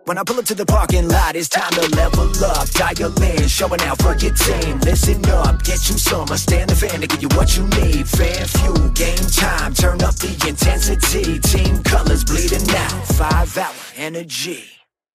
When I pull up to the parking lot, it's time to level up. Dial in, showing out for your team. Listen up, get you some. Stand the fan to give you what you need. Fan fuel, game time, turn up the intensity. Team colors bleeding out, 5-hour energy.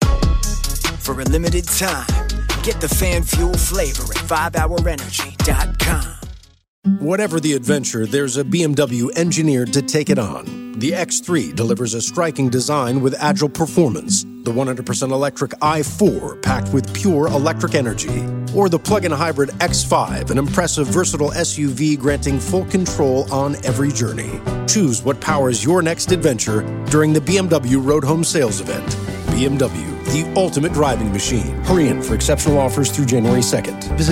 For a limited time, get the fan fuel flavor at 5hourenergy.com. Whatever the adventure, there's a BMW engineered to take it on. The X3 delivers a striking design with agile performance. The 100% electric i4 packed with pure electric energy. Or the plug-in hybrid X5, an impressive, versatile SUV granting full control on every journey. Choose what powers your next adventure during the BMW Road Home Sales Event. BMW, the ultimate driving machine. Hurry in for exceptional offers through January 2nd. Visit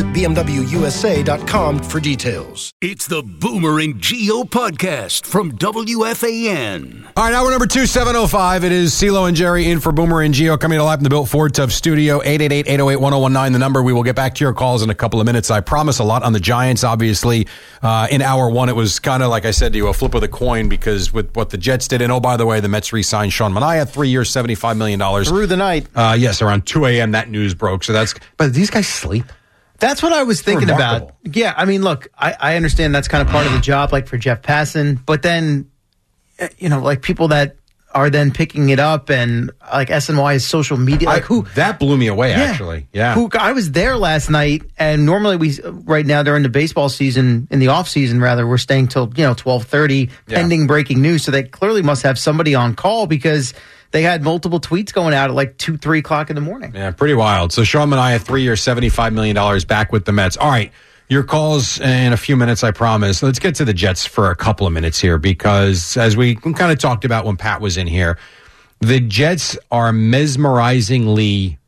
BMWUSA.com for details. It's the Boomer and Geo podcast from WFAN. All right, hour number 2, 7:05. It is CeeLo and Jerry in for Boomer and Geo, coming live from the Built Ford Tough studio. 888-808-1019, the number. We will get back to your calls in a couple of minutes. I promise a lot on the Giants, obviously. In hour one, it was kind of, like I said to you, a flip of the coin, because with what the Jets did, and oh, by the way, the Mets re-signed Sean Manaea, 3 years, $75 million. Through the night. Yes, around 2 a.m. that news broke. But these guys sleep. That's what I was thinking about. Yeah, I mean, look, I understand that's kind of part of the job, like for Jeff Passan, but then, like people that are then picking it up, and like SNY's social media, that blew me away, actually. Yeah. I was there last night, and normally right now during the baseball season, in the off season rather, we're staying till 12:30 pending breaking news. So they clearly must have somebody on call, because they had multiple tweets going out at like 2, 3 o'clock in the morning. Yeah, pretty wild. So Sean Manaea, 3 years, $75 million, back with the Mets. All right, your calls in a few minutes, I promise. Let's get to the Jets for a couple of minutes here, because as we kind of talked about when Pat was in here, the Jets are mesmerizingly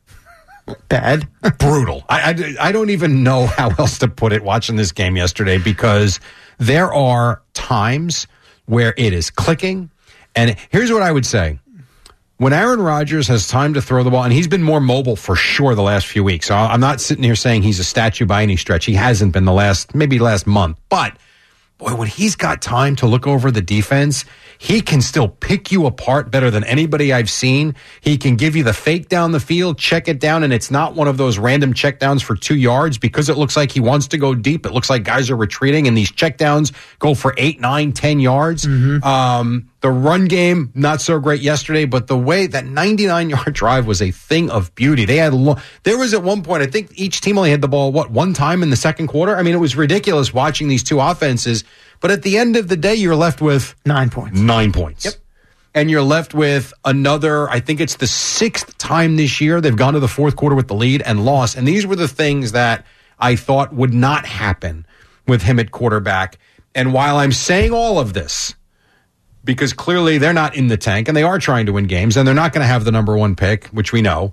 bad, brutal. I don't even know how else to put it watching this game yesterday, because there are times where it is clicking. And here's what I would say. When Aaron Rodgers has time to throw the ball, and he's been more mobile for sure the last few weeks. So I'm not sitting here saying he's a statue by any stretch. He hasn't been maybe last month. But, boy, when he's got time to look over the defense, he can still pick you apart better than anybody I've seen. He can give you the fake down the field, check it down, and it's not one of those random checkdowns for 2 yards, because it looks like he wants to go deep. It looks like guys are retreating, and these checkdowns go for 8, 9, 10 yards. Mm-hmm. The run game, not so great yesterday, but the way that 99-yard drive was a thing of beauty. There was at one point, I think each team only had the ball, one time in the second quarter? I mean, it was ridiculous watching these two offenses. But at the end of the day, you're left with 9 points. 9 points. Yep. And you're left with another, I think it's the 6th time this year they've gone to the fourth quarter with the lead and lost. And these were the things that I thought would not happen with him at quarterback. And while I'm saying all of this, because clearly they're not in the tank and they are trying to win games and they're not going to have the number 1 pick, which we know.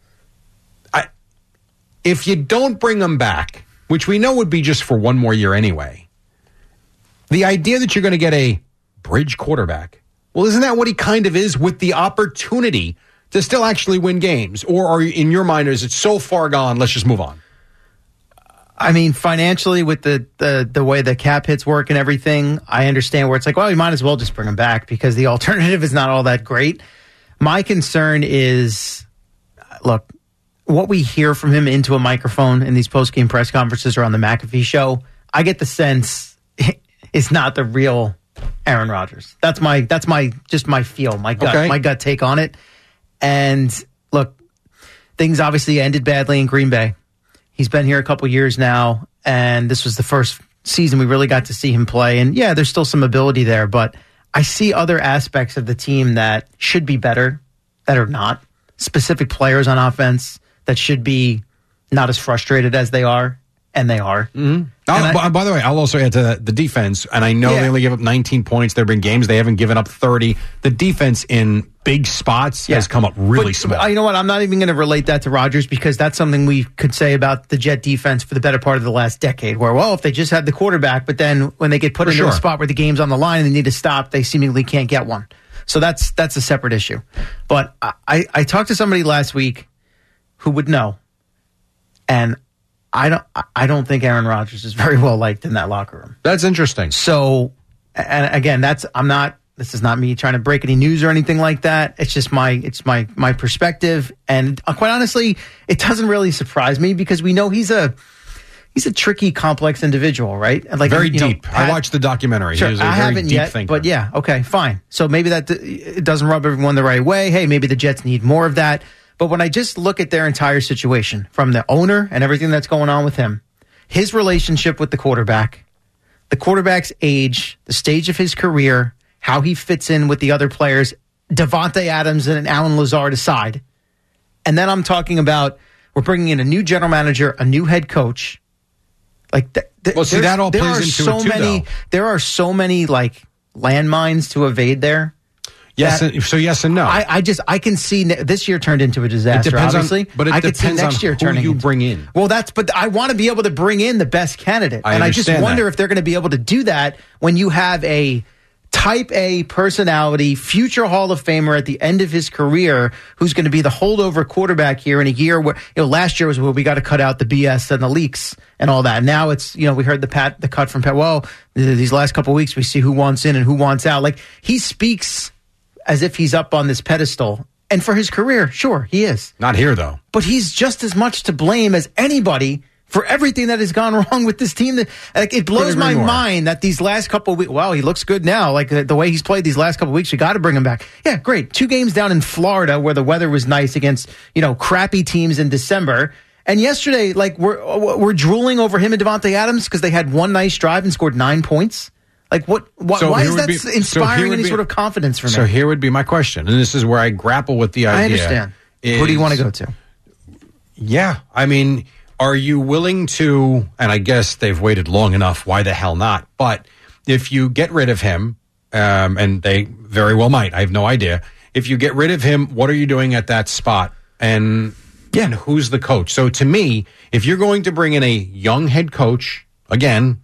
If you don't bring them back, which we know would be just for 1 more year anyway, the idea that you're going to get a bridge quarterback, well, isn't that what he kind of is, with the opportunity to still actually win games? Or are you, in your mind, is it so far gone, let's just move on? I mean, financially, with the way the cap hits work and everything, I understand where it's like, well, you might as well just bring him back, because the alternative is not all that great. My concern is, look, what we hear from him into a microphone in these post-game press conferences or on the McAfee show, I get the sense it's not the real Aaron Rodgers. That's my feel, my gut take on it. And look, things obviously ended badly in Green Bay. He's been here a couple years now, and this was the first season we really got to see him play. And yeah, there's still some ability there, but I see other aspects of the team that should be better, that are not. Specific players on offense that should be not as frustrated as they are, and they are. Mm-hmm. By the way, I'll also add to the defense, and I know they only give up 19 points. There have been games they haven't given up 30. The defense in big spots has come up really small. You know what? I'm not even going to relate that to Rodgers, because that's something we could say about the Jet defense for the better part of the last decade, where, well, if they just had the quarterback, but then when they get put into a spot where the game's on the line and they need to stop, they seemingly can't get one. So that's a separate issue. But I talked to somebody last week who would know, and I don't think Aaron Rodgers is very well liked in that locker room. That's interesting. So, and again, I'm not This is not me trying to break any news or anything like that. It's just my perspective. And quite honestly, it doesn't really surprise me because we know he's a tricky, complex individual, right? And like very deep. I watched the documentary. Sure, He's a I very haven't deep yet, thinker. but yeah, okay, fine. So maybe that it doesn't rub everyone the right way. Hey, maybe the Jets need more of that. But when I just look at their entire situation, from the owner and everything that's going on with him, his relationship with the quarterback's age, the stage of his career, how he fits in with the other players, Davante Adams and Alan Lazard aside. And then I'm talking about we're bringing in a new general manager, a new head coach. Like, that all plays into it too, though. There are so many like landmines to evade there. Yes, yes and no. I can see this year turned into a disaster. It depends obviously, but it I could see depends next year on who turning you into, bring in. Well, but I want to be able to bring in the best candidate, and I just wonder if they're going to be able to do that when you have a Type A personality, future Hall of Famer at the end of his career, who's going to be the holdover quarterback here in a year where, last year was where we got to cut out the BS and the leaks and all that. Now it's, we heard the cut from Pat. Well, these last couple of weeks, we see who wants in and who wants out. Like, he speaks as if he's up on this pedestal. And for his career, sure, he is. Not here, though. But he's just as much to blame as anybody for everything that has gone wrong with this team. It blows my mind that these last couple of weeks, wow, he looks good now. Like the way he's played these last couple of weeks, you got to bring him back. Yeah, great. 2 games down in Florida where the weather was nice against, crappy teams in December. And yesterday, like we're drooling over him and Davante Adams because they had one nice drive and scored 9 points. Like why is that inspiring any sort of confidence for me? So here would be my question, and this is where I grapple with the idea. I understand. Who do you want to go to? Yeah, I mean, are you willing to, and I guess they've waited long enough, why the hell not? But if you get rid of him, and they very well might, I have no idea. If you get rid of him, what are you doing at that spot? And who's the coach? So to me, if you're going to bring in a young head coach, again,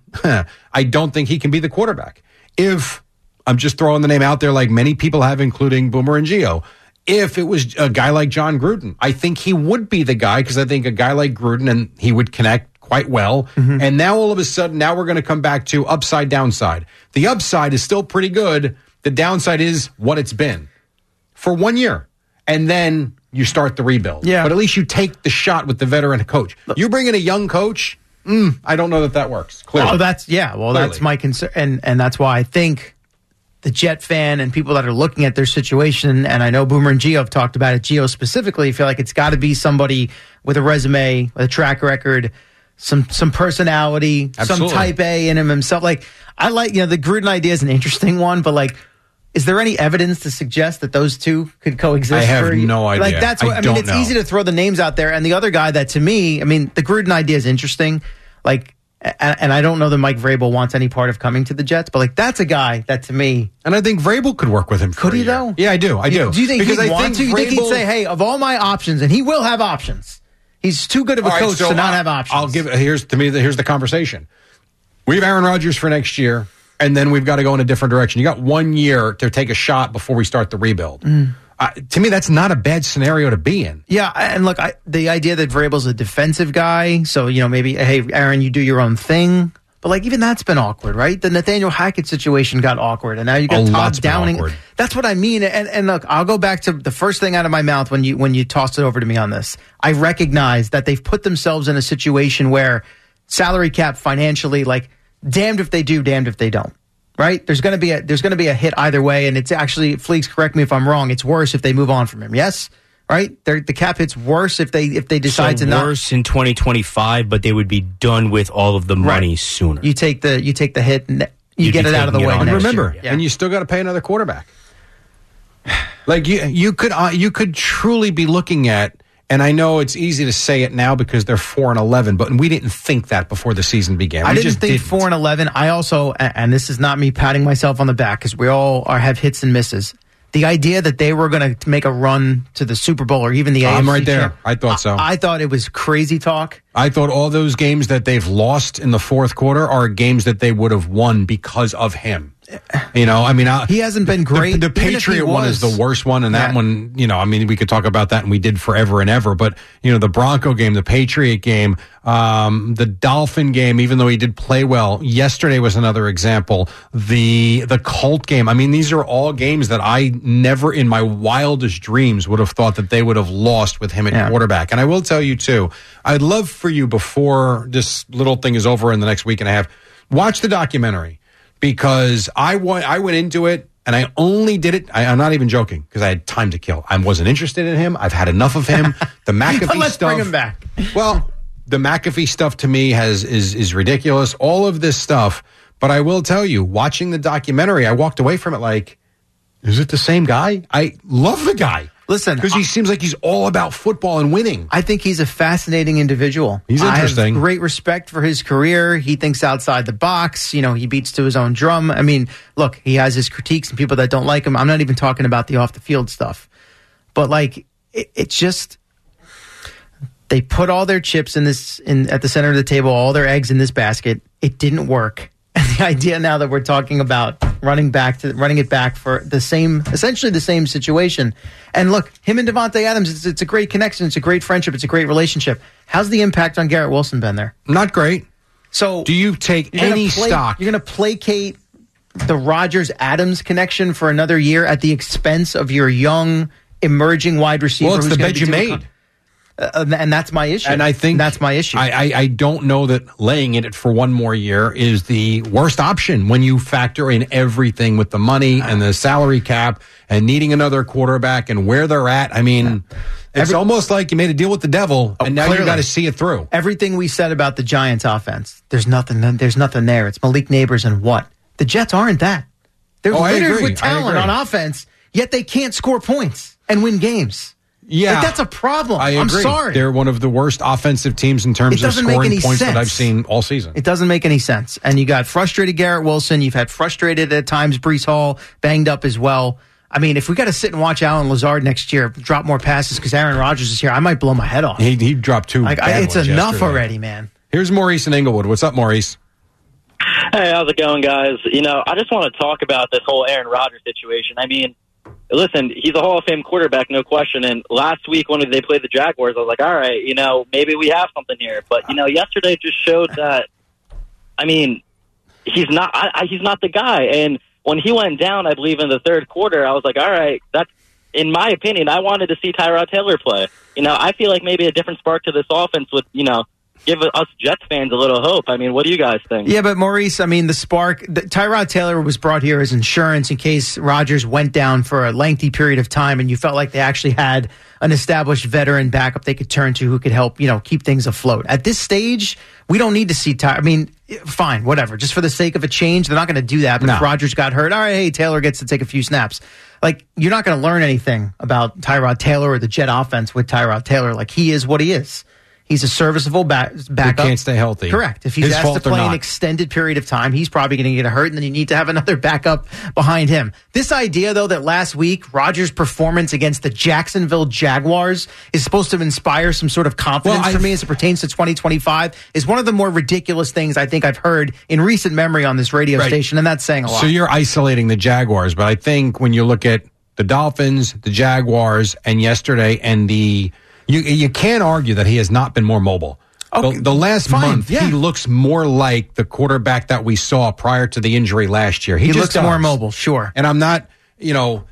I don't think he can be the quarterback. If, I'm just throwing the name out there like many people have, including Boomer and Gio, if it was a guy like John Gruden, I think he would be the guy because I think a guy like Gruden, and he would connect quite well. Mm-hmm. And now all of a sudden, now we're going to come back to upside, downside. The upside is still pretty good. The downside is what it's been for 1 year. And then you start the rebuild. Yeah. But at least you take the shot with the veteran coach. You bring in a young coach, I don't know that works. Clearly. Oh, that's my concern. And that's why I think the Jet fan and people that are looking at their situation, and I know Boomer and Gio have talked about it, Gio specifically, feel like it's got to be somebody with a resume, with a track record, some personality, Absolutely. Some type A in him himself. Like, I like, the Gruden idea is an interesting one, but like, is there any evidence to suggest that those two could coexist? I have no idea. Like, that's what, I mean, it's easy to throw the names out there. And the other guy that, to me, I mean, the Gruden idea is interesting. Like, and I don't know that Mike Vrabel wants any part of coming to the Jets, but like, that's a guy that, to me, and I think Vrabel could work with him. Could he though? Yeah, I do. Do you think he'd want to? You think he'd say, "Hey, of all my options," and he will have options. He's too good of a coach to not have options. I'll give. Here's the conversation. We have Aaron Rodgers for next year, and then we've got to go in a different direction. You got 1 year to take a shot before we start the rebuild. To me, that's not a bad scenario to be in. Yeah, and look, the idea that Vrabel's a defensive guy, so maybe, hey, Aaron, you do your own thing. But like, even that's been awkward, right? The Nathaniel Hackett situation got awkward, and now you got Todd Downing. That's what I mean. And look, I'll go back to the first thing out of my mouth when you tossed it over to me on this. I recognize that they've put themselves in a situation where salary cap financially, like, damned if they do, damned if they don't. Right? There's going to be a hit either way, and it's actually, Fleeks, correct me if I'm wrong, it's worse if they move on from him. Yes? Right? The cap hit's worse if they decide to not. Worse in 2025, but they would be done with all of the money sooner. You take the hit and you get it out of the way. And remember, and you still got to pay another quarterback. Like you could truly be looking at. And I know it's easy to say it now because they're 4-11, but we didn't think that before the season began. I didn't think 4-11. I also, and this is not me patting myself on the back because we all have hits and misses. The idea that they were going to make a run to the Super Bowl or even the AFC. I'm right there. I thought so. I thought it was crazy talk. I thought all those games that they've lost in the fourth quarter are games that they would have won because of him. You know, I mean, he hasn't been great. The Patriot one is the worst one, and that one, you know, I mean, we could talk about that, and we did forever and ever. But you know, the Bronco game, the Patriot game, the Dolphin game, even though he did play well, yesterday was another example. The Colt game. I mean, these are all games that I never in my wildest dreams would have thought that they would have lost with him at quarterback. And I will tell you too, I'd love for you, before this little thing is over in the next week and a half, watch the documentary, because I went into it and I only did it. I'm not even joking, because I had time to kill. I wasn't interested in him. I've had enough of him. The McAfee Let's stuff. bring him back. Well, the McAfee stuff to me is ridiculous. All of this stuff. But I will tell you, watching the documentary, I walked away from it like, is it the same guy? I love the guy. Listen, because he seems like he's all about football and winning. I think he's a fascinating individual. He's interesting. I have great respect for his career. He thinks outside the box. You know, he beats to his own drum. I mean, look, he has his critiques and people that don't like him. I'm not even talking about the off the field stuff. But like, it's just, they put all their chips at the center of the table, all their eggs in this basket. It didn't work. And the idea now that we're talking about running it back for essentially the same situation. And look, him and Devontae Adams, it's a great connection. It's a great friendship. It's a great relationship. How's the impact on Garrett Wilson been there? Not great. So do you take any stock? You're going to placate the Rodgers-Adams connection for another year at the expense of your young, emerging wide receiver? Well, it's the bet you made. And that's my issue. And I think that's my issue. I don't know that laying it for one more year is the worst option when you factor in everything with the money and the salary cap and needing another quarterback and where they're at. I mean, it's almost like you made a deal with the devil, and now you got to see it through. Everything we said about the Giants offense, there's nothing there. It's Malik Neighbors and what? The Jets aren't that. They're littered with talent on offense, yet they can't score points and win games. Yeah, that's a problem. I agree. I'm sorry. They're one of the worst offensive teams in terms of scoring points that I've seen all season. It doesn't make any sense. And you got frustrated Garrett Wilson. You've had frustrated at times Breece Hall, banged up as well. I mean, if we got to sit and watch Allen Lazard next year drop more passes because Aaron Rodgers is here, I might blow my head off. He dropped two. It's enough yesterday. Already, man. Here's Maurice in Inglewood. What's up, Maurice? Hey, how's it going, guys? You know, I just want to talk about this whole Aaron Rodgers situation. I mean, listen, he's a Hall of Fame quarterback, no question. And last week when they played the Jaguars, I was like, all right, you know, maybe we have something here. But, you know, yesterday just showed that, I mean, he's not the guy. And when he went down, I believe in the third quarter, I was like, all right, that's, in my opinion, I wanted to see Tyrod Taylor play. You know, I feel like maybe a different spark to this offense would, you know, give us Jets fans a little hope. I mean, what do you guys think? Yeah, but Maurice, I mean, Tyrod Taylor was brought here as insurance in case Rodgers went down for a lengthy period of time and you felt like they actually had an established veteran backup they could turn to who could help, you know, keep things afloat. At this stage, we don't need to see I mean, fine, whatever. Just for the sake of a change, they're not going to do that. But if Rodgers got hurt, all right, hey, Taylor gets to take a few snaps. Like, you're not going to learn anything about Tyrod Taylor or the Jet offense with Tyrod Taylor. Like, he is what he is. He's a serviceable backup. He can't stay healthy. Correct. If he's asked to play an extended period of time, he's probably going to get hurt, and then you need to have another backup behind him. This idea, though, that last week Rodgers' performance against the Jacksonville Jaguars is supposed to inspire some sort of confidence for me as it pertains to 2025 is one of the more ridiculous things I think I've heard in recent memory on this radio station, and that's saying a lot. So you're isolating the Jaguars, but I think when you look at the Dolphins, the Jaguars, and yesterday, and You can't argue that he has not been more mobile. Okay, the last month, he looks more like the quarterback that we saw prior to the injury last year. He looks more mobile, sure. And I'm not, you know,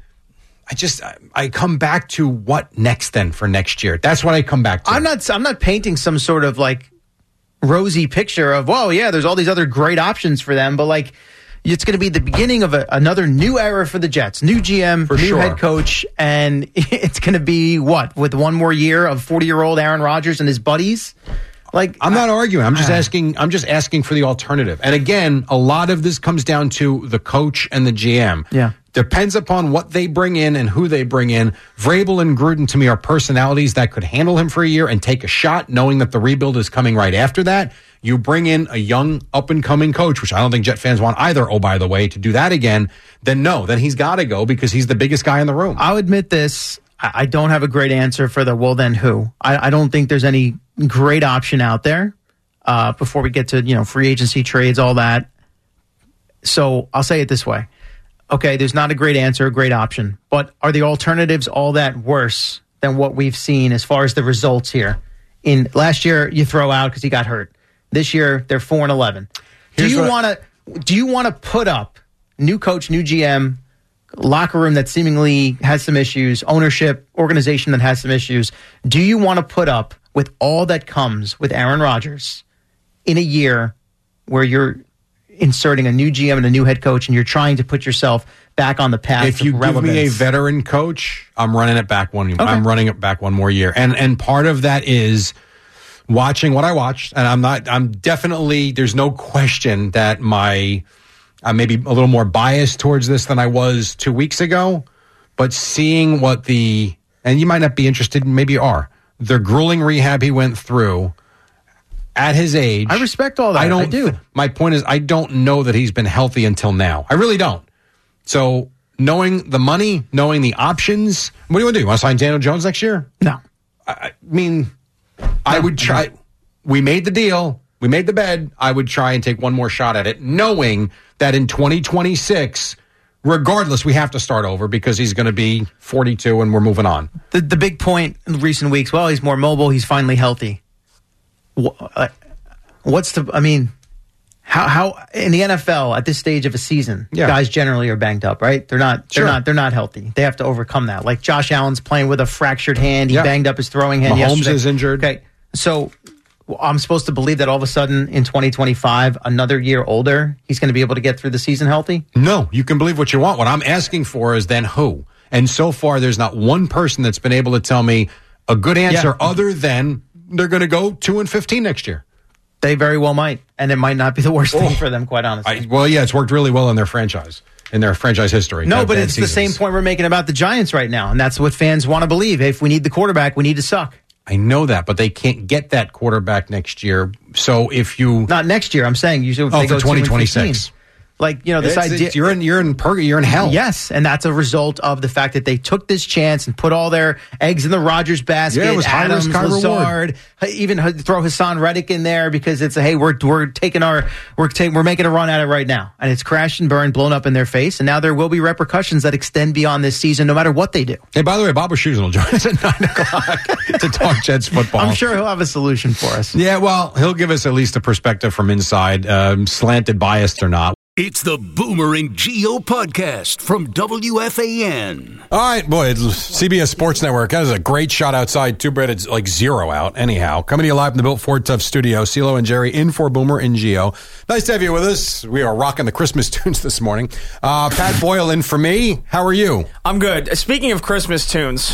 I come back to what next then for next year. That's what I come back to. I'm not painting some sort of like rosy picture of, well, yeah, there's all these other great options for them, but like, it's going to be the beginning of another new era for the Jets. New GM, new head coach, and it's going to be what? With one more year of 40-year-old Aaron Rodgers and his buddies? Like, I'm not arguing. I'm just asking for the alternative. And again, a lot of this comes down to the coach and the GM. Yeah. Depends upon what they bring in and who they bring in. Vrabel and Gruden, to me, are personalities that could handle him for a year and take a shot, knowing that the rebuild is coming right after that. You bring in a young, up-and-coming coach, which I don't think Jet fans want either, oh, by the way, to do that again, then he's got to go because he's the biggest guy in the room. I'll admit this. I don't have a great answer for the well, then who. I don't think there's any great option out there before we get to, free agency trades, all that. So I'll say it this way. Okay, there's not a great answer, a great option, but are the alternatives all that worse than what we've seen as far as the results here? In last year, you throw out because he got hurt. This year, they're 4-11. Do you want to put up new coach, new GM, locker room that seemingly has some issues, ownership, organization that has some issues? Do you want to put up with all that comes with Aaron Rodgers in a year where you're inserting a new GM and a new head coach and you're trying to put yourself back on the path if you of relevance? give me a veteran coach, I'm running it back one. Okay. I'm running it back one more year, and part of that is watching what I watched, and I'm definitely, there's no question that I may be a little more biased towards this than I was 2 weeks ago, but seeing and you might not be interested, maybe you are, the grueling rehab he went through at his age. I respect all that. I do. My point is, I don't know that he's been healthy until now. I really don't. So knowing the money, knowing the options, what do you want to do? You want to sign Daniel Jones next year? No. I mean, I would try. We made the deal. We made the bed. I would try and take one more shot at it, knowing that in 2026, regardless, we have to start over because he's going to be 42 and we're moving on. The big point in recent weeks, well, he's more mobile. He's finally healthy. How in the NFL at this stage of a season, guys generally are banged up, right? They're not healthy. They have to overcome that. Like Josh Allen's playing with a fractured hand. He banged up his throwing hand Mahomes yesterday. is injured. Okay, so I'm supposed to believe that all of a sudden in 2025, another year older, he's going to be able to get through the season healthy? No, you can believe what you want. What I'm asking for is then who? And so far, there's not one person that's been able to tell me a good answer other than they're going to go 2-15 next year. They very well might, and it might not be the worst thing for them, quite honestly. It's worked really well in their franchise history. No, but it's the same point we're making about the Giants right now, and that's what fans want to believe. Hey, if we need the quarterback, we need to suck. I know that, but they can't get that quarterback next year. So if you... Not next year, I'm saying. You should for 2026. Like, this idea... You're in hell. Yes, and that's a result of the fact that they took this chance and put all their eggs in the Rodgers basket. Yeah, it was Adams, high risk, high Lazard, even throw Hassan Reddick in there because it's we're making a run at it right now, and it's crashed and burned, blown up in their face, and now there will be repercussions that extend beyond this season, no matter what they do. Hey, by the way, Bob Wischusen will join us at 9:00 to talk Jets football. I'm sure he'll have a solution for us. Yeah, well, he'll give us at least a perspective from inside, slanted, biased or not. It's the Boomer and Geo podcast from WFAN. All right, boy, it's CBS Sports Network. That is a great shot outside. Too bad it's like 0 out. Anyhow, coming to you live from the Built Ford Tough studio. CeeLo and Jerry in for Boomer and Geo. Nice to have you with us. We are rocking the Christmas tunes this morning. Pat Boyle in for me. How are you? I'm good. Speaking of Christmas tunes,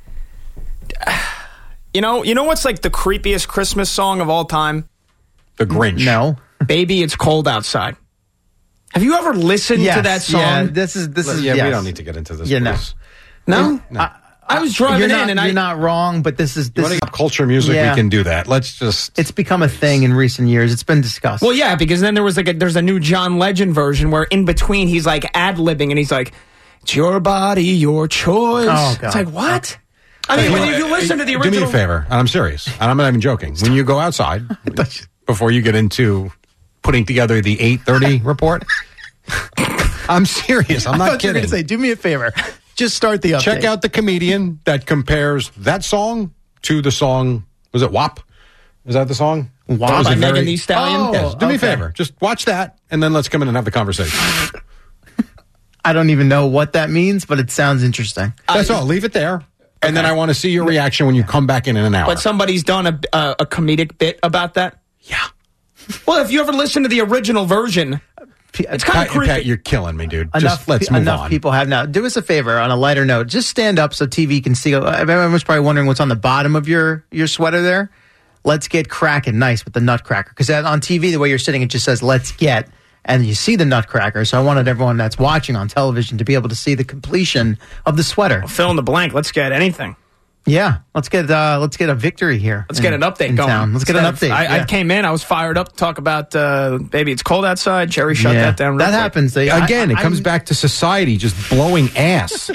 you know what's like the creepiest Christmas song of all time? The Grinch. No. Baby, It's Cold Outside. Have you ever listened to that song? Yeah, this is. We don't need to get into this. Yeah, no. I was driving you're not wrong, but this is culture music. We can do that. It's become a thing in recent years. It's been discussed. Well, yeah, because then there's a new John Legend version where in between he's like ad-libbing and he's like, "It's your body, your choice." Oh, God. It's like, what? I mean, when you listen to the original, do me a favor, and I'm serious, and I'm not even joking. When you go outside, before you get into putting together the 8:30 report, I'm serious. I'm not kidding. You were going to say, do me a favor. Just start the update. Check out the comedian that compares that song to the song, was it WAP? Is that the song? WAP by Megan Thee Stallion? Yes, do me a favor. Just watch that, and then let's come in and have the conversation. I don't even know what that means, but it sounds interesting. That's all. Leave it there. And then I want to see your reaction when you come back in an hour. But somebody's done a comedic bit about that? Yeah. Well, if you ever listen to the original version, it's kind of creepy. Pat, you're killing me, dude. Let's move on. Enough people have now. Do us a favor on a lighter note. Just stand up so TV can see. Everyone's probably wondering what's on the bottom of your sweater there. Let's get cracking nice with the nutcracker. Because on TV, the way you're sitting, it just says, let's get. And you see the nutcracker. So I wanted everyone that's watching on television to be able to see the completion of the sweater. Well, fill in the blank. Let's get anything. Yeah, let's get a victory here. Let's get an update going. Town. Let's get an update. I came in. I was fired up to talk about Baby, It's Cold Outside. Jerry shut that down. That happens. Again, it comes back to society just blowing ass.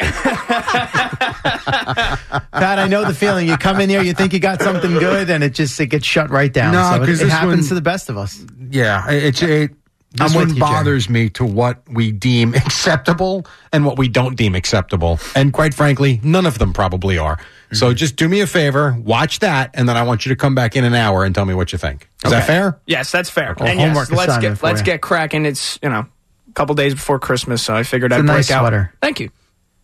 Pat, I know the feeling. You come in here, you think you got something good, and it gets shut right down. No, because it happens to the best of us. Yeah, this one bothers me to what we deem acceptable and what we don't deem acceptable. And quite frankly, none of them probably are. So just do me a favor, watch that, and then I want you to come back in an hour and tell me what you think. Is that fair? Yes, that's fair. Well, And homework yes, assignment let's for get cracking. It's, a couple days before Christmas, so I figured It's I'd a break nice out. sweater. Thank you.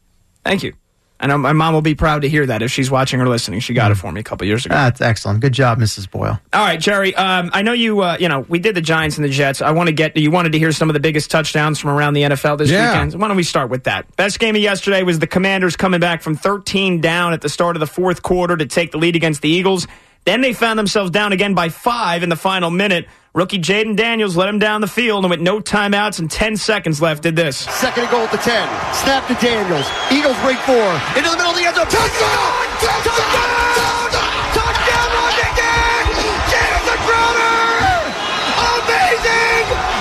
I know my mom will be proud to hear that if she's watching or listening. She got it for me a couple years ago. That's excellent. Good job, Mrs. Boyle. All right, Jerry. I know you. We did the Giants and the Jets. You wanted to hear some of the biggest touchdowns from around the NFL this weekend. Why don't we start with that? Best game of yesterday was the Commanders coming back from 13 down at the start of the fourth quarter to take the lead against the Eagles. Then they found themselves down again by 5 in the final minute. Rookie Jaden Daniels led him down the field, and with no timeouts and 10 seconds left, did this. Second and goal at the 10. Snap to Daniels. Eagles break 4. Into the middle of the end zone. Touchdown! Touchdown, Washington! Jameson Crowder! Amazing!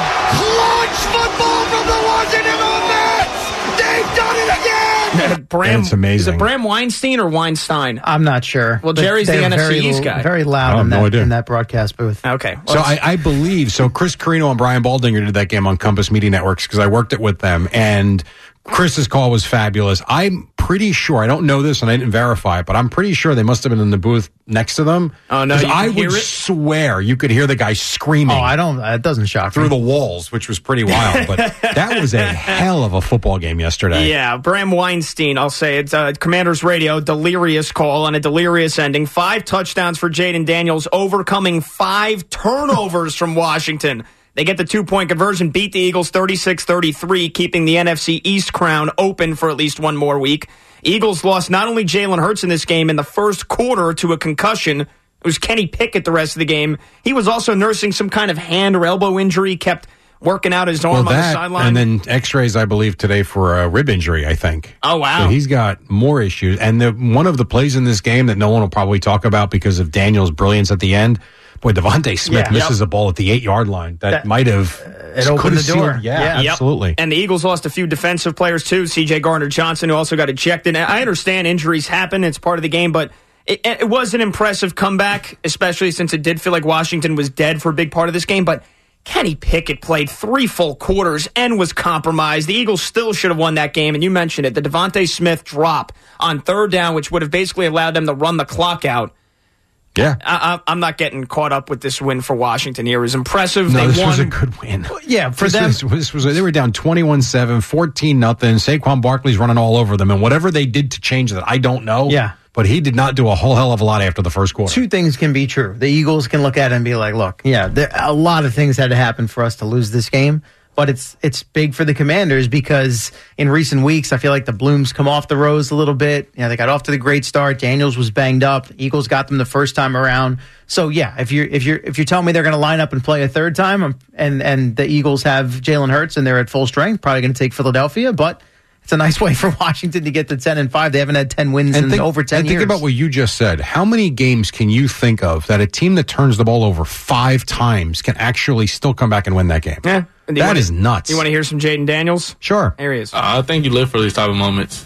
Clutch football from the Washington offense! They've done it again! It's amazing. Is it Bram Weinstein or Weinstein? I'm not sure. Well, But Jerry's the they're NFC East guy. Very I loud have in, no that, idea. in that broadcast booth. Okay. So I believe, Chris Carino and Brian Baldinger did that game on Compass Media Networks because I worked it with them, and Chris's call was fabulous. I'm pretty sure, I don't know this and I didn't verify it, but I'm pretty sure they must have been in the booth next to them. Oh, no, 'Cause you I could hear would it? swear you could hear the guy screaming. That doesn't shock through me. the walls, which was pretty wild. But that was a hell of a football game yesterday. Yeah, Bram Weinstein, I'll say. It's Commanders Radio, delirious call and a delirious ending. 5 touchdowns for Jaden Daniels, overcoming 5 turnovers from Washington. They get the 2-point conversion, beat the Eagles 36-33, keeping the NFC East crown open for at least one more week. Eagles lost not only Jalen Hurts in this game in the first quarter to a concussion. It was Kenny Pickett the rest of the game. He was also nursing some kind of hand or elbow injury, kept working out his arm on the sideline. And then x-rays, I believe, today for a rib injury, I think. Oh, wow. So he's got more issues. And one of the plays in this game that no one will probably talk about because of Daniel's brilliance at the end, boy, Devontae Smith misses a ball at the 8-yard line. That might have... It opened the door. Yeah, absolutely. And the Eagles lost a few defensive players, too. C.J. Gardner-Johnson, who also got ejected. I understand injuries happen. It's part of the game, but it was an impressive comeback, especially since it did feel like Washington was dead for a big part of this game. But Kenny Pickett played 3 full quarters and was compromised. The Eagles still should have won that game, and you mentioned it. The Devontae Smith drop on 3rd down, which would have basically allowed them to run the clock out. Yeah. I'm not getting caught up with this win for Washington here. It was impressive. No, they this won. was a good win. Yeah, for them. They were down 21-7, 14-0. Saquon Barkley's running all over them. And whatever they did to change that, I don't know. Yeah. But he did not do a whole hell of a lot after the first quarter. 2 things can be true. The Eagles can look at it and be like, look, a lot of things had to happen for us to lose this game. But it's big for the Commanders because in recent weeks, I feel like the blooms come off the rose a little bit. They got off to the great start. Daniels was banged up. The Eagles got them the first time around. So yeah, if you're telling me they're going to line up and play a third time, and the Eagles have Jalen Hurts and they're at full strength, probably going to take Philadelphia. But it's a nice way for Washington to get to 10-5. They haven't had 10 wins in over 10 years. Think about what you just said. How many games can you think of that a team that turns the ball over 5 times can actually still come back and win that game? Yeah. That is nuts. You want to hear some Jaden Daniels? Sure. Here he is. I think you live for these type of moments.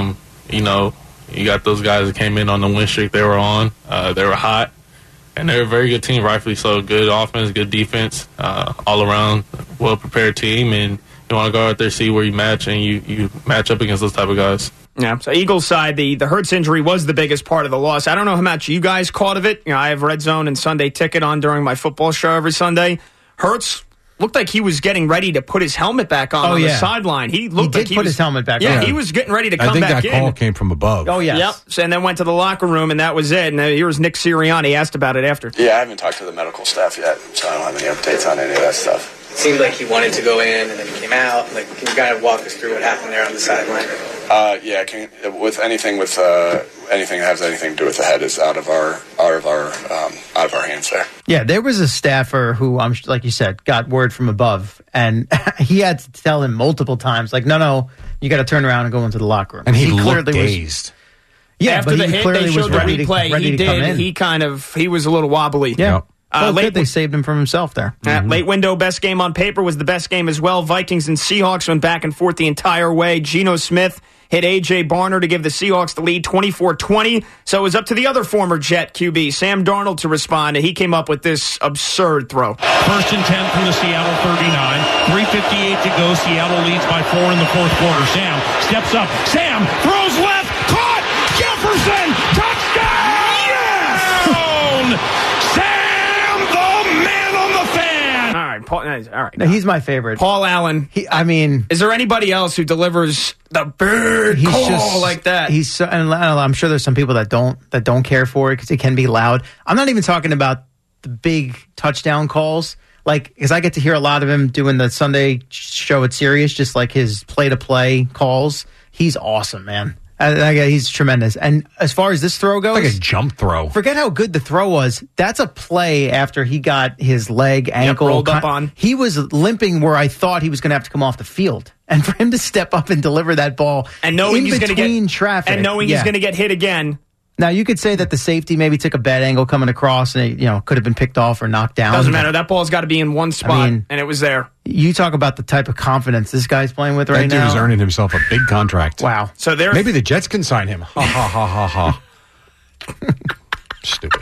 You got those guys that came in on the win streak they were on. They were hot, and they're a very good team, rightfully so. Good offense, good defense, all around, well-prepared team, and you want to go out there, see where you match, and you match up against those type of guys. Yeah, so Eagles side, the Hurts injury was the biggest part of the loss. I don't know how much you guys caught of it. I have Red Zone and Sunday Ticket on during my football show every Sunday. Hurts looked like he was getting ready to put his helmet back on the sideline. He looked like he put was, his helmet back on. Yeah, he was getting ready to come back in. I think that call came from above. Oh, yes. Yep. So, and then went to the locker room, and that was it. And here was Nick Sirianni asked about it after. Yeah, I haven't talked to the medical staff yet, so I don't have any updates on any of that stuff. It seemed like he wanted to go in, and then he came out. Can you kind of walk us through what happened there on the sideline? Anything that has anything to do with the head is out of our hands there. Yeah, there was a staffer who, like you said, got word from above, and he had to tell him multiple times, no, you got to turn around and go into the locker room. And he looked dazed. Yeah, after but the he hit, clearly they showed was ready the replay. to He come in. He was a little wobbly. Yeah. Late, they saved him from himself there. Late window best game on paper was the best game as well. Vikings and Seahawks went back and forth the entire way. Geno Smith hit A.J. Barner to give the Seahawks the lead 24-20. So it was up to the other former Jet QB, Sam Darnold, to respond, and he came up with this absurd throw. 1st and 10 from the Seattle 39. 3:58 to go. Seattle leads by 4 in the fourth quarter. Sam steps up. Sam throws left. Caught. Jefferson. Touchdown! Yes! Sam, the man on the fan. All right, Paul. All right. No, he's my favorite. Paul Allen. Is there anybody else who delivers the big call like that? He's so, and I'm sure there's some people that don't care for it because it can be loud. I'm not even talking about the big touchdown calls. Like, because I get to hear a lot of him doing the Sunday show at Sirius, just like his play-to-play calls. He's awesome, man. He's tremendous. And as far as this throw goes, like a jump throw. Forget how good the throw was. That's a play after he got his leg, ankle rolled up on. He was limping where I thought he was going to have to come off the field. And for him to step up and deliver that ball and knowing in between traffic, and knowing he's going to get hit again. Now, you could say that the safety maybe took a bad angle coming across and it, could have been picked off or knocked down. Doesn't matter. That ball's got to be in one spot, and it was there. You talk about the type of confidence this guy's playing with right now. That dude is earning himself a big contract. Wow. So maybe the Jets can sign him. Ha, ha, ha, ha, ha. Stupid.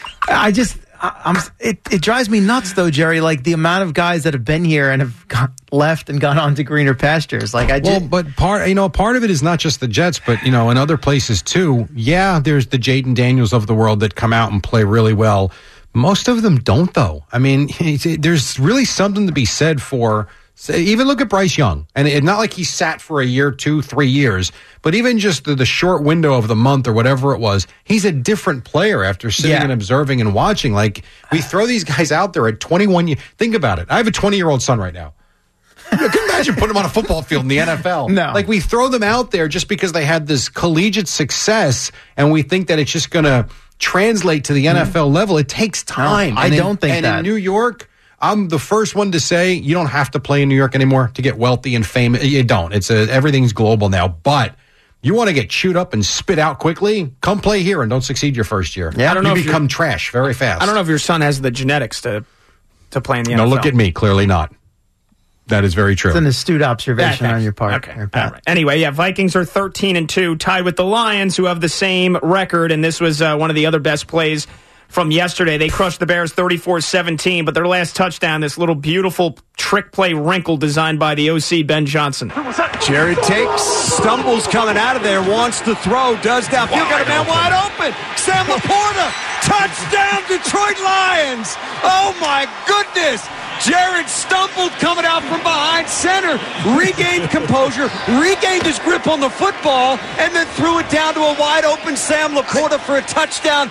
It drives me nuts, though, Jerry, like the amount of guys that have been here and have left and gone on to greener pastures. But part of it is not just the Jets, but, in other places, too. Yeah, there's the Jaden Daniels of the world that come out and play really well. Most of them don't, though. I mean, there's really something to be said for, even look at Bryce Young. And it's not like he sat for a year, 2, 3 years, but even just the short window of the month or whatever it was, he's a different player after sitting and observing and watching. Like, we throw these guys out there at 21 years. Think about it. I have a 20-year-old son right now. I can imagine putting him on a football field in the NFL. No. Like, we throw them out there just because they had this collegiate success, and we think that it's just going to translate to the NFL level. It takes time. No, I don't think that. And in New York, I'm the first one to say you don't have to play in New York anymore to get wealthy and famous. You don't. Everything's global now. But you want to get chewed up and spit out quickly, come play here and don't succeed your first year. Yeah, I don't know you become trash very fast. I don't know if your son has the genetics to play in the NFL. No, look at me. Clearly not. That is very true. It's an astute observation on your part. Okay. All right. Anyway, Vikings are 13-2, tied with the Lions, who have the same record, and this was one of the other best plays from yesterday. They crushed the Bears 34-17, but their last touchdown, this little beautiful trick play wrinkle designed by the OC, Ben Johnson. Jared takes, stumbles coming out of there, wants to throw, does downfield, got a man wide open. Sam Laporta, touchdown Detroit Lions. Oh my goodness. Jared stumbled coming out from behind center, regained composure, regained his grip on the football, and then threw it down to a wide open Sam Laporta for a touchdown.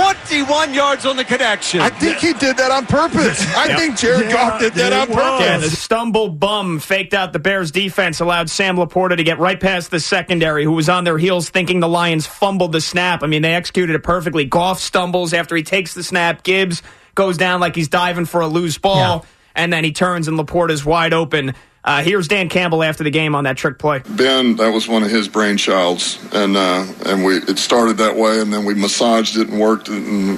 21 yards on the connection. I think he did that on purpose. I think Jared Goff did that on purpose. Yeah, the stumble bum faked out the Bears defense, allowed Sam Laporta to get right past the secondary, who was on their heels thinking the Lions fumbled the snap. I mean, they executed it perfectly. Goff stumbles after he takes the snap. Gibbs goes down like he's diving for a loose ball, and then he turns and Laporta's wide open. Here's Dan Campbell after the game on that trick play. Ben, that was one of his brainchilds, and it started that way, and then we massaged it and worked it, and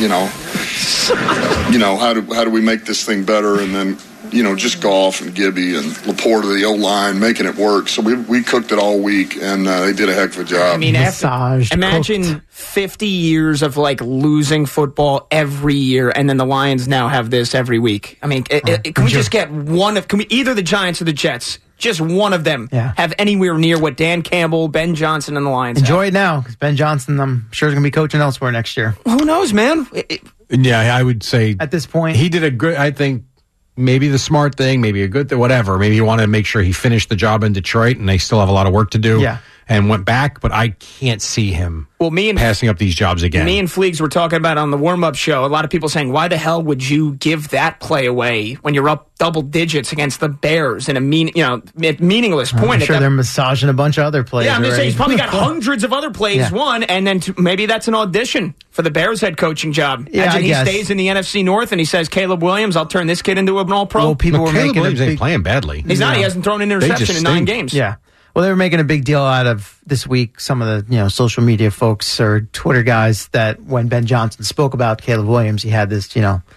how do we make this thing better, and then just Goff and Gibby and Laporta, the O-line, making it work. So we cooked it all week, and they did a heck of a job. I mean, imagine 50 years of losing football every year, and then the Lions now have this every week. I mean, can we just get either the Giants or the Jets, just one of them, have anywhere near what Dan Campbell, Ben Johnson, and the Lions Enjoy have? it now, because Ben Johnson, I'm sure, is going to be coaching elsewhere next year. Who knows, man? I would say at this point, he did a good, I think, maybe the smart thing, maybe a good thing, whatever. Maybe he wanted to make sure he finished the job in Detroit, and they still have a lot of work to do. Yeah. And went back, but I can't see him passing up these jobs again. Me and Fleegs were talking about on the warm-up show, a lot of people saying, why the hell would you give that play away when you're up double digits against the Bears in a meaningless point? I'm sure they're massaging a bunch of other plays. Yeah, I'm just saying he's probably got hundreds of other plays won, and then maybe that's an audition for the Bears head coaching job. Imagine he stays in the NFC North and he says, Caleb Williams, I'll turn this kid into an all-pro. Well, Caleb Williams ain't playing badly. He's not. He hasn't thrown an interception in 9 games. Yeah. Well, they were making a big deal out of this week, some of the social media folks or Twitter guys, that when Ben Johnson spoke about Caleb Williams, he had this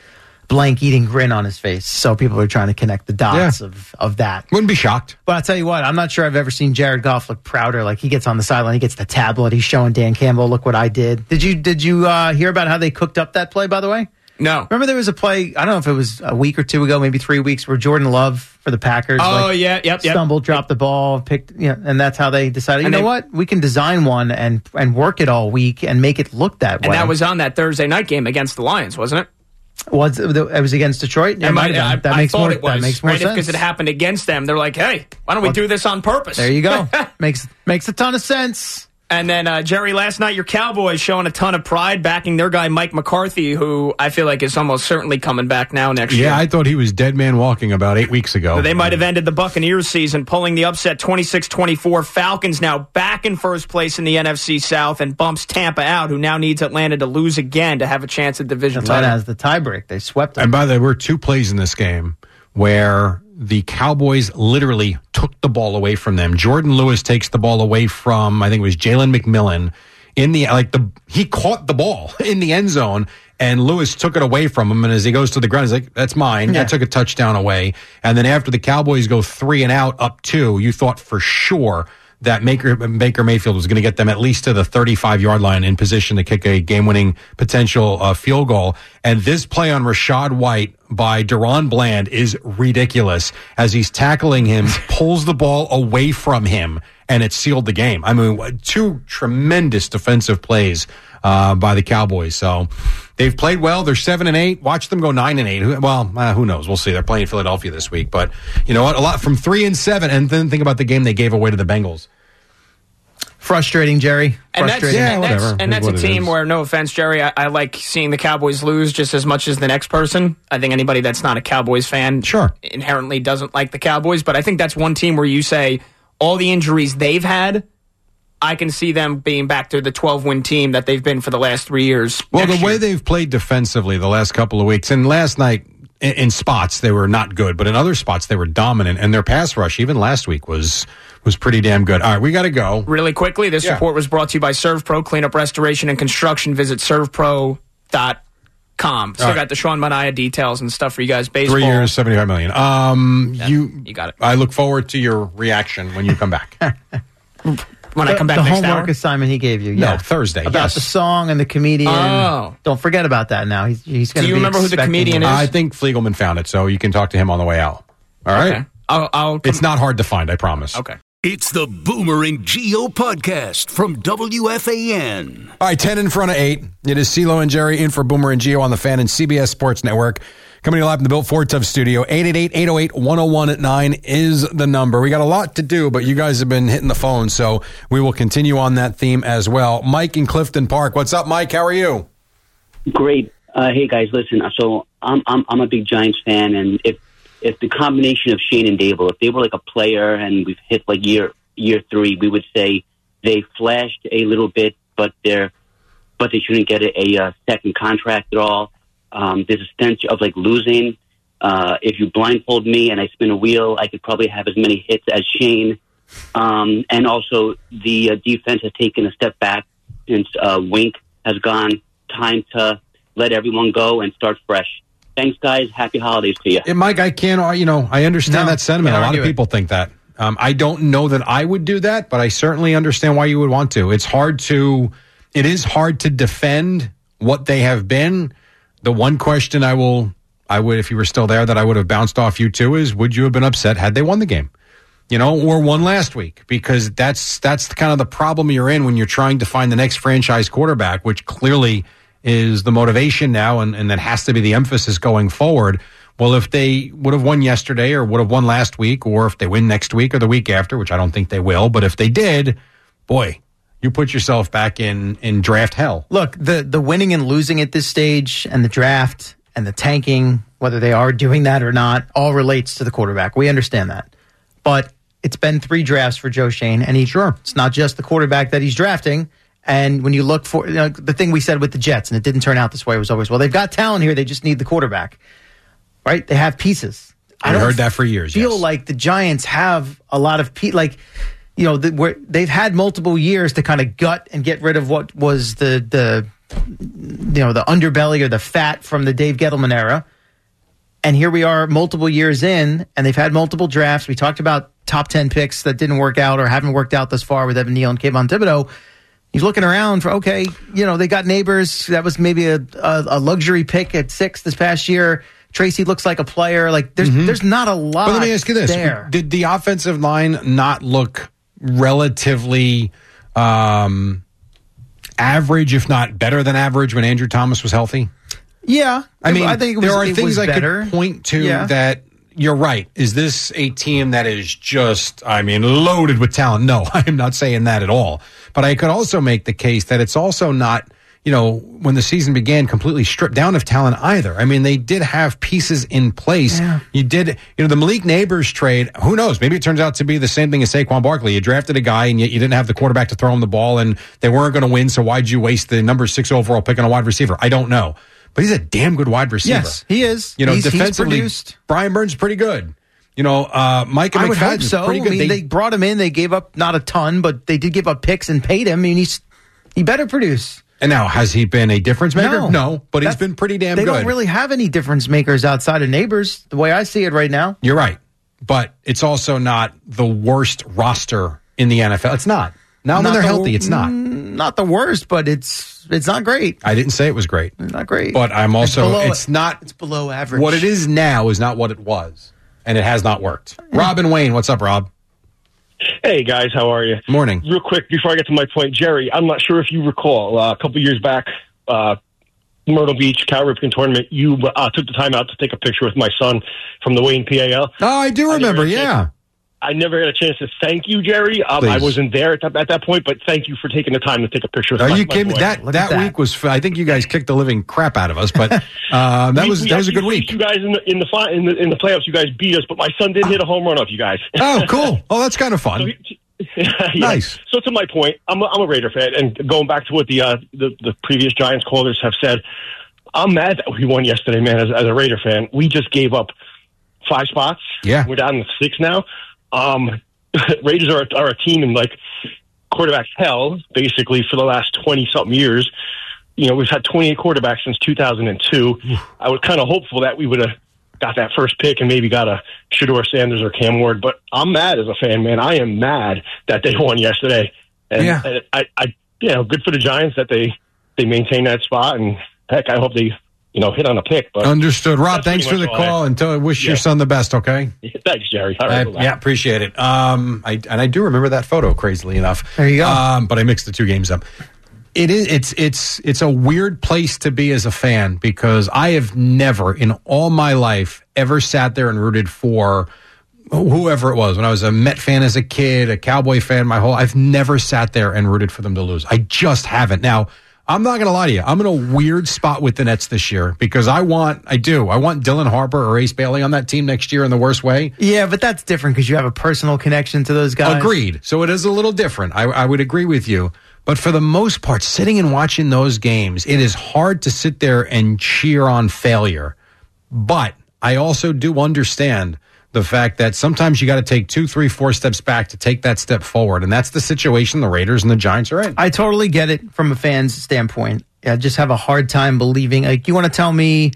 blank eating grin on his face. So people are trying to connect the dots of that. Wouldn't be shocked. But I'll tell you what, I'm not sure I've ever seen Jared Goff look prouder. Like, he gets on the sideline, he gets the tablet, he's showing Dan Campbell, look what I did. Did you hear about how they cooked up that play, by the way? No. Remember there was a play, I don't know if it was a week or two ago, maybe 3 weeks, where Jordan Love for the Packers stumbled, dropped the ball, picked, and that's how they decided, you know what? We can design one and work it all week and make it look that way. And that was on that Thursday night game against the Lions, wasn't it? It was against Detroit? That makes more sense. Because it happened against them. They're like, hey, why don't we do this on purpose? There you go. makes a ton of sense. And then, Jerry, last night your Cowboys showing a ton of pride, backing their guy Mike McCarthy, who I feel like is almost certainly coming back now next year. Yeah, I thought he was dead man walking about 8 weeks ago. So they might have ended the Buccaneers season pulling the upset 26-24. Falcons now back in first place in the NFC South and bumps Tampa out, who now needs Atlanta to lose again to have a chance at division title. Atlanta has the tiebreak. They swept them. And by the way, there were 2 plays in this game where the Cowboys literally took the ball away from them. Jordan Lewis takes the ball away from, I think it was Jalen McMillan. He caught the ball in the end zone, and Lewis took it away from him. And as he goes to the ground, he's like, "That's mine." Yeah. I took a touchdown away. And then after the Cowboys go 3 and out, up 2, you thought for sure that Baker Mayfield was going to get them at least to the 35-yard line in position to kick a game-winning potential field goal. And this play on Rachaad White by Deron Bland is ridiculous. As he's tackling him, pulls the ball away from him, and it sealed the game. I mean, 2 tremendous defensive plays by the Cowboys. So they've played well. They're 7-8. Watch them go 9-8. Well, who knows? We'll see. They're playing Philadelphia this week. But you know what? A lot from 3-7. And then think about the game they gave away to the Bengals. Frustrating, Jerry. Frustrating. And that's a team where, no offense, Jerry, I like seeing the Cowboys lose just as much as the next person. I think anybody that's not a Cowboys fan inherently doesn't like the Cowboys. But I think that's one team where you say all the injuries they've had, I can see them being back to the 12-win team that they've been for the last 3 years. Well, the way they've played defensively the last couple of weeks, and last night in spots they were not good, but in other spots they were dominant, and their pass rush even last week was pretty damn good. All right, we got to go. Really quickly, this report was brought to you by ServPro, cleanup, restoration, and construction. Visit servpro.com. Still got the Sean Mania details and stuff for you guys. Baseball. 3 years, $75 million. You got it. I look forward to your reaction when you come back. When I come back the next homework hour? assignment he gave you. No, Thursday. About the song and the comedian. Oh. Don't forget about that now. He's going to be. Do you remember who the comedian is? I think Fliegelman found it, so you can talk to him on the way out. All right? Okay. It's not hard to find, I promise. Okay. It's the Boomer and Geo podcast from WFAN. All right, 10 in front of 8. It is CeeLo and Jerry in for Boomer and Geo on the Fan and CBS Sports Network. Coming to you live from the Built Ford Tough Studio. 888-808-1019 is the number. We got a lot to do, but you guys have been hitting the phone, so we will continue on that theme as well. Mike in Clifton Park. What's up, Mike? How are you? Great. Hey, guys, listen. So I'm a big Giants fan, and if the combination of Shane and Dable, if they were like a player and we've hit like year 3, we would say they flashed a little bit, but they shouldn't get a second contract at all. There's a stench of like losing. If you blindfold me and I spin a wheel, I could probably have as many hits as Shane. And also the defense has taken a step back since Wink has gone. Time to let everyone go and start fresh. Thanks, guys. Happy holidays to you. Yeah, Mike, I understand that sentiment. A lot of people think that. I don't know that I would do that, but I certainly understand why you would want to. It is hard to defend what they have been. The one question I would, if you were still there, that I would have bounced off you too is, would you have been upset had they won the game? Or won last week? Because that's kind of the problem you're in when you're trying to find the next franchise quarterback, which clearly is the motivation now, and that has to be the emphasis going forward. Well, if they would have won yesterday or would have won last week, or if they win next week or the week after, which I don't think they will, but if they did, boy, you put yourself back in draft hell. Look, the winning and losing at this stage and the draft and the tanking, whether they are doing that or not, all relates to the quarterback. We understand that. But it's been 3 drafts for Joe Shane, and it's not just the quarterback that he's drafting. And when you look for the thing we said with the Jets, and it didn't turn out this way, was always, well, they've got talent here, they just need the quarterback. Right? They have pieces. I heard that for years. I feel like the Giants have a lot of they've had multiple years to kind of gut and get rid of what was the underbelly or the fat from the Dave Gettleman era, And here we are multiple years in, and they've had multiple drafts. We talked about top 10 picks that didn't work out or haven't worked out thus far with Evan Neal and Kayvon Thibodeau. He's looking around for, okay, they got Neighbors. That was maybe a luxury pick at 6 this past year. Tracy looks like a player. Like there's not a lot. But let me ask you this: did the offensive line not look relatively average, if not better than average, when Andrew Thomas was healthy? Yeah, I mean, I think there are things I better. could point to that. You're right. Is this a team that is just, loaded with talent? No, I am not saying that at all. But I could also make the case that it's also not, when the season began, completely stripped down of talent either. I mean, they did have pieces in place. Yeah. You did, the Malik Neighbors trade, who knows? Maybe it turns out to be the same thing as Saquon Barkley. You drafted a guy and yet you didn't have the quarterback to throw him the ball and they weren't going to win, so why'd you waste the number 6 overall pick on a wide receiver? I don't know. But he's a damn good wide receiver. Yes, he is. Defensively, he's Brian Burns is pretty good. Micah McFadden's so. pretty good. They brought him in. They gave up not a ton, but they did give up picks and paid him. He better produce. And now, has he been a difference maker? No, but he's been pretty damn good. They don't really have any difference makers outside of Neighbors, the way I see it right now. You're right. But it's also not the worst roster in the NFL. It's not. Now when they're healthy, it's not. Not the worst, but it's not great. I didn't say it was great. It's not great. But I'm also, it's below average. What it is now is not what it was. And it has not worked. Rob and Wayne, what's up, Rob? Hey, guys, how are you? Morning. Real quick, before I get to my point, Jerry, I'm not sure if you recall, a couple years back, Myrtle Beach Cal Ripken tournament, you took the time out to take a picture with my son from the Wayne PAL. Oh, I do remember, I never had a chance to thank you, Jerry. I wasn't there at that point, but thank you for taking the time to take a picture with Are my you kidding me? That week was, I think you guys kicked the living crap out of us, but that was a good week. You guys in the playoffs, you guys beat us, but my son did hit a home run off you guys. Oh, cool. Oh, that's kind of fun. Nice. So to my point, I'm a Raider fan, and going back to what the previous Giants callers have said, I'm mad that we won yesterday, man. As a Raider fan, we just gave up 5 spots. Yeah, we're down to 6 now. Raiders are a team in quarterback hell, basically, for the last 20-something years. We've had 28 quarterbacks since 2002. I was kind of hopeful that we would have got that first pick and maybe got a Shedeur Sanders or Cam Ward. But I'm mad as a fan, man. I am mad that they won yesterday. And I good for the Giants that they maintain that spot. And heck, I hope they hit on a pick. But understood. Rob, thanks for the call, and wish your son the best, okay? Thanks, Jerry. All right, appreciate it. I do remember that photo, crazily enough. There you go. But I mixed the two games up. It's a weird place to be as a fan, because I have never in all my life ever sat there and rooted for whoever it was. When I was a Met fan as a kid, a Cowboy fan I've never sat there and rooted for them to lose. I just haven't. Now, I'm not going to lie to you. I'm in a weird spot with the Nets this year, because I want Dylan Harper or Ace Bailey on that team next year in the worst way. Yeah, but that's different because you have a personal connection to those guys. Agreed. So it is a little different. I would agree with you. But for the most part, sitting and watching those games, it is hard to sit there and cheer on failure. But I also do understand the fact that sometimes you got to take 2, 3, 4 steps back to take that step forward. And that's the situation the Raiders and the Giants are in. I totally get it from a fan's standpoint. I just have a hard time believing. You want to tell me,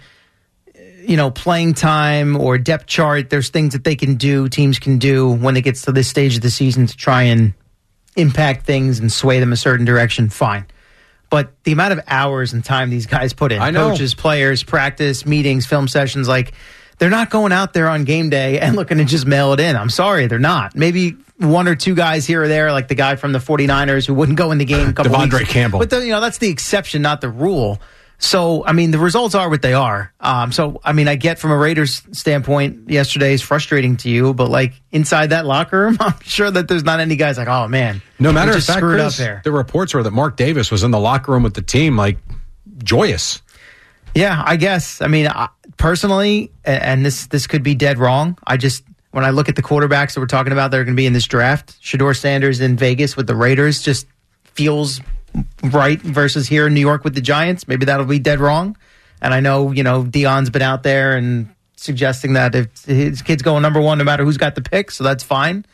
playing time or depth chart, there's things that they can do, teams can do when it gets to this stage of the season to try and impact things and sway them a certain direction, fine. But the amount of hours and time these guys put in, coaches, players, practice, meetings, film sessions, they're not going out there on game day and looking to just mail it in. I'm sorry, they're not. Maybe 1 or 2 guys here or there, like the guy from the 49ers who wouldn't go in the game a couple Devondre weeks. Campbell. But that's the exception, not the rule. So, the results are what they are. I get from a Raiders standpoint, yesterday is frustrating to you, but inside that locker room, I'm sure that there's not any guys oh man, no matter of fact, screwed Chris, up here. The reports were that Mark Davis was in the locker room with the team, joyous. Yeah, I guess. Personally, and this could be dead wrong. When I look at the quarterbacks that we're talking about that are going to be in this draft, Shedeur Sanders in Vegas with the Raiders just feels right versus here in New York with the Giants. Maybe that'll be dead wrong. And I know, Dion's been out there and suggesting that if his kid's going number 1, no matter who's got the pick, so that's fine.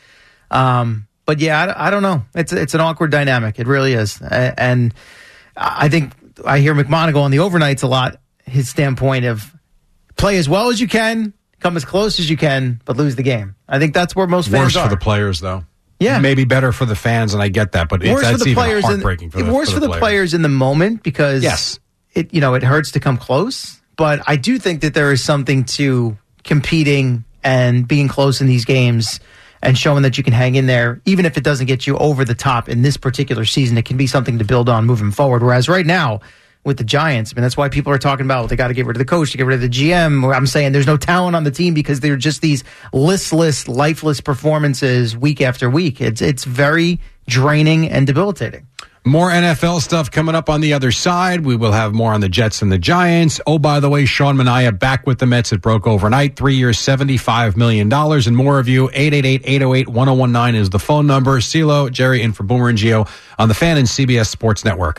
But yeah, I don't know. It's an awkward dynamic. It really is. And I think I hear McMonagle on the overnights a lot, his standpoint of play as well as you can, come as close as you can, but lose the game. I think that's where most fans Worse are. for the players, though. Yeah. Maybe better for the fans, and I get that, but that's even heartbreaking for the worse for the players in the moment because yes. it hurts to come close. But I do think that there is something to competing and being close in these games and showing that you can hang in there, even if it doesn't get you over the top in this particular season. It can be something to build on moving forward. Whereas right now, with the Giants, I mean, that's why people are talking about they got to get rid of the coach, to get rid of the GM. I'm saying there's no talent on the team because they're just these listless, lifeless performances week after week. It's very draining and debilitating. More NFL stuff coming up on the other side. We will have more on the Jets and the Giants. Oh, by the way, Sean Manaea back with the Mets. It broke overnight. 3 years, $75 million. And more of you. 888-808-1019 is the phone number. CeeLo, Jerry, in for Boomer and Gio on the Fan and CBS Sports Network.